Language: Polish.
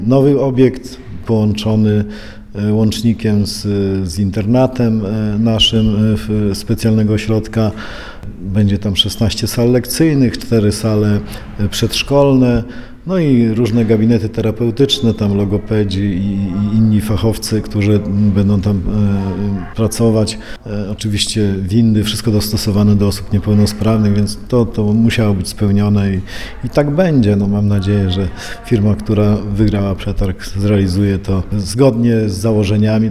Nowy obiekt połączony łącznikiem z internatem naszym specjalnego ośrodka. Będzie tam 16 sal lekcyjnych, 4 sale przedszkolne, no i różne gabinety terapeutyczne, tam logopedzi i inni fachowcy, którzy będą tam pracować. Oczywiście windy, wszystko dostosowane do osób niepełnosprawnych, więc to musiało być spełnione i tak będzie. No, mam nadzieję, że firma, która wygrała przetarg, zrealizuje to zgodnie z założeniami.